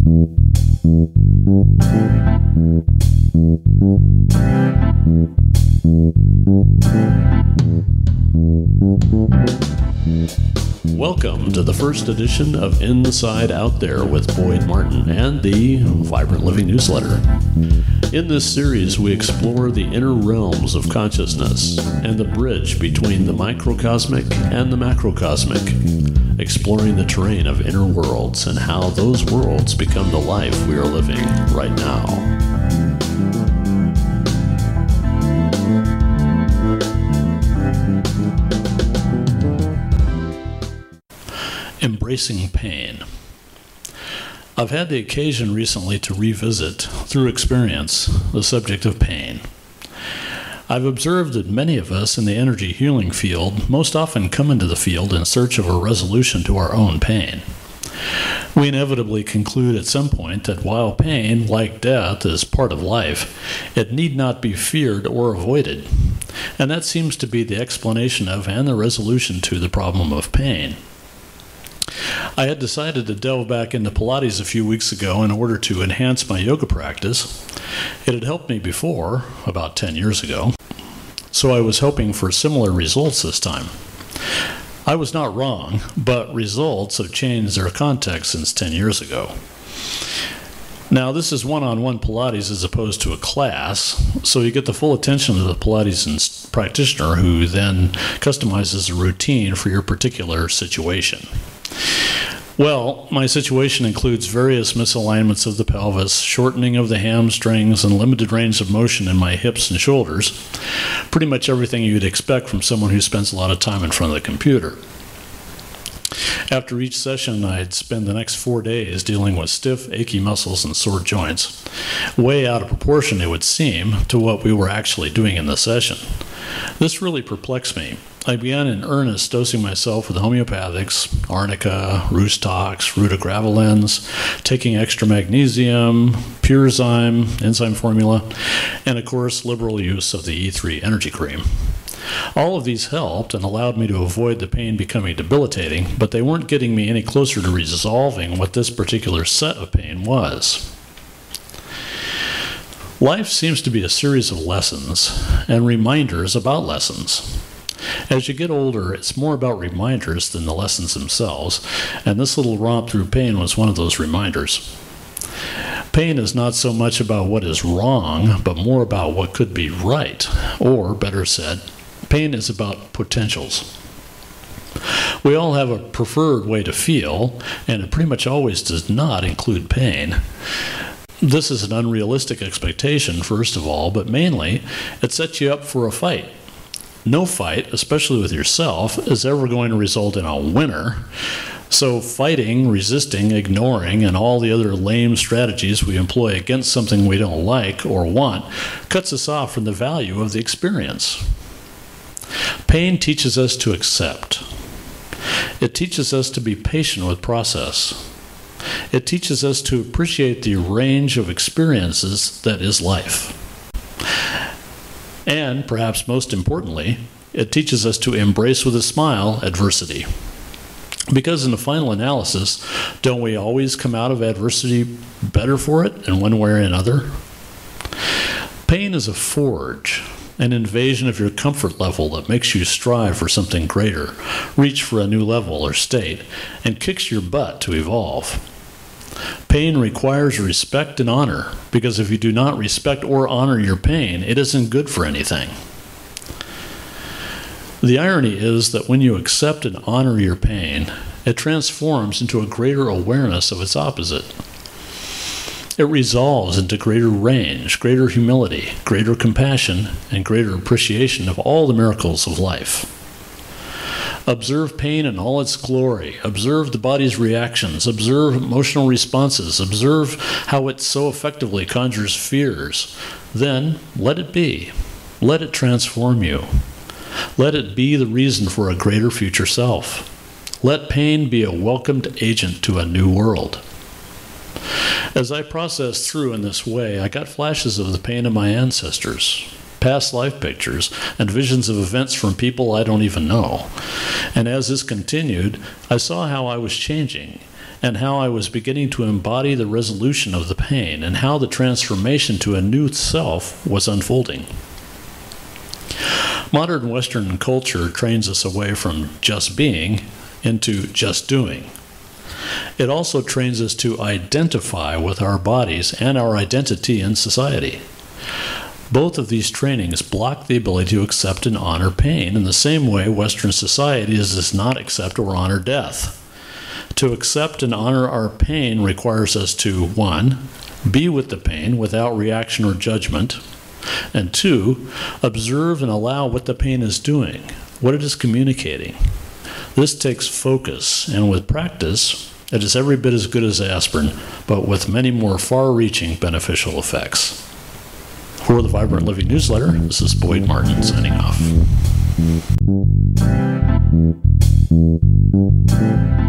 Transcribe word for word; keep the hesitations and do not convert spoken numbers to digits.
Welcome to the first edition of Inside Out There with Boyd Martin and the Vibrant Living newsletter. In this series, we explore the inner realms of consciousness and the bridge between the microcosmic and the macrocosmic, exploring the terrain of inner worlds and how those worlds become the life we are living right now. Embracing pain. I've had the occasion recently to revisit, through experience, the subject of pain. I've observed that many of us in the energy healing field most often come into the field in search of a resolution to our own pain. We inevitably conclude at some point that while pain, like death, is part of life, it need not be feared or avoided. And that seems to be the explanation of and the resolution to the problem of pain. I had decided to delve back into Pilates a few weeks ago in order to enhance my yoga practice. It had helped me before, about ten years ago, so I was hoping for similar results this time. I was not wrong, but results have changed their context since ten years ago. Now, this is one-on-one Pilates as opposed to a class, so you get the full attention of the Pilates practitioner who then customizes a routine for your particular situation. Well, my situation includes various misalignments of the pelvis, shortening of the hamstrings, and limited range of motion in my hips and shoulders. Pretty much everything you'd expect from someone who spends a lot of time in front of the computer. After each session, I'd spend the next four days dealing with stiff, achy muscles and sore joints. Way out of proportion, it would seem, to what we were actually doing in the session. This really perplexed me. I began in earnest dosing myself with homeopathics, arnica, Roostox, rutagravelins, taking extra magnesium, Purezyme, enzyme formula, and of course liberal use of the E three energy cream. All of these helped and allowed me to avoid the pain becoming debilitating, but they weren't getting me any closer to resolving what this particular set of pain was. Life seems to be a series of lessons and reminders about lessons. As you get older, it's more about reminders than the lessons themselves, and this little romp through pain was one of those reminders. Pain is not so much about what is wrong, but more about what could be right, or better said, pain is about potentials. We all have a preferred way to feel, and it pretty much always does not include pain. This is an unrealistic expectation, first of all, but mainly, it sets you up for a fight. No fight, especially with yourself, is ever going to result in a winner. So fighting, resisting, ignoring, and all the other lame strategies we employ against something we don't like or want cuts us off from the value of the experience. Pain teaches us to accept. It teaches us to be patient with process. It teaches us to appreciate the range of experiences that is life. And, perhaps most importantly, it teaches us to embrace with a smile adversity. Because in the final analysis, don't we always come out of adversity better for it in one way or another? Pain is a forge, an invasion of your comfort level that makes you strive for something greater, reach for a new level or state, and kicks your butt to evolve. Pain requires respect and honor, because if you do not respect or honor your pain, it isn't good for anything. The irony is that when you accept and honor your pain, it transforms into a greater awareness of its opposite. It resolves into greater range, greater humility, greater compassion, and greater appreciation of all the miracles of life. Observe pain in all its glory. Observe the body's reactions. Observe emotional responses. Observe how it so effectively conjures fears. Then let it be. Let it transform you. Let it be the reason for a greater future self. Let pain be a welcomed agent to a new world. As I processed through in this way, I got flashes of the pain of my ancestors, past life pictures, and visions of events from people I don't even know. And as this continued, I saw how I was changing, and how I was beginning to embody the resolution of the pain, and how the transformation to a new self was unfolding. Modern Western culture trains us away from just being into just doing. It also trains us to identify with our bodies and our identity in society. Both of these trainings block the ability to accept and honor pain in the same way Western society does not accept or honor death. To accept and honor our pain requires us to, one, be with the pain without reaction or judgment, and two, observe and allow what the pain is doing, what it is communicating. This takes focus, and with practice, it is every bit as good as aspirin, but with many more far-reaching beneficial effects. For the Vibrant Living Newsletter, this is Boyd Martin signing off.